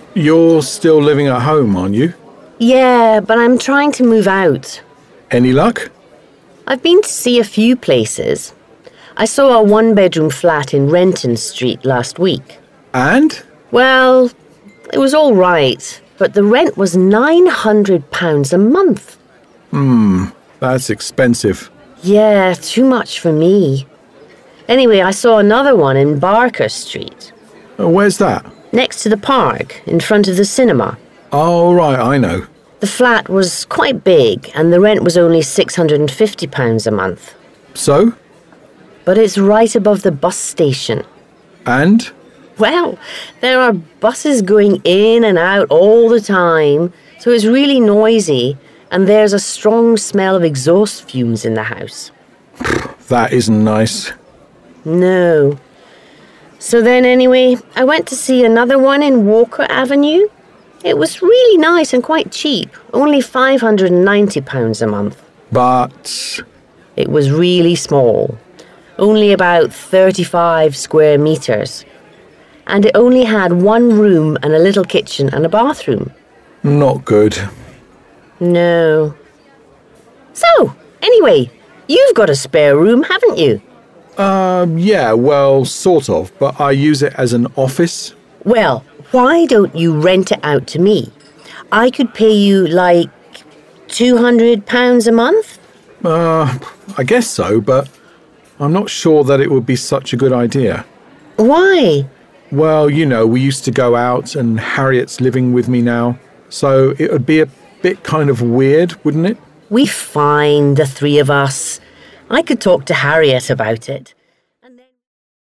You're still living at home, aren't you? Yeah, but I'm trying to move out. Any luck? I've been to see a few places. I saw a one-bedroom flat in Renton Street last week. And? Well, it was all right, but the rent was £900 a month. That's expensive. Yeah, too much for me. Anyway, I saw another one in Barker Street, Where's that? next to the park, in front of the cinema. Oh, right, I know. The flat was quite big and the rent was only £650 a month. So? But it's right above the bus station. And? Well, there are buses going in and out all the time, so it's really noisy, and there's a strong smell of exhaust fumes in the house. That isn't nice. No. So then anyway, I went to see another one in Walker Avenue. It was really nice and quite cheap, only £590 a month. But... It was really small, only about 35 square metres. And it only had one room and a little kitchen and a bathroom. not good. No. So, anyway, you've got a spare room, haven't you? Yeah, well, sort of, but I use it as an office. Well, why don't you rent it out to me? I could pay you, like, £200 a month? I guess so, but I'm not sure that it would be such a good idea. Why? Well, you know, we used to go out and Harriet's living with me now, so it would be a bit kind of weird, wouldn't it? We're fine, the three of us. I could talk to Harriet about it.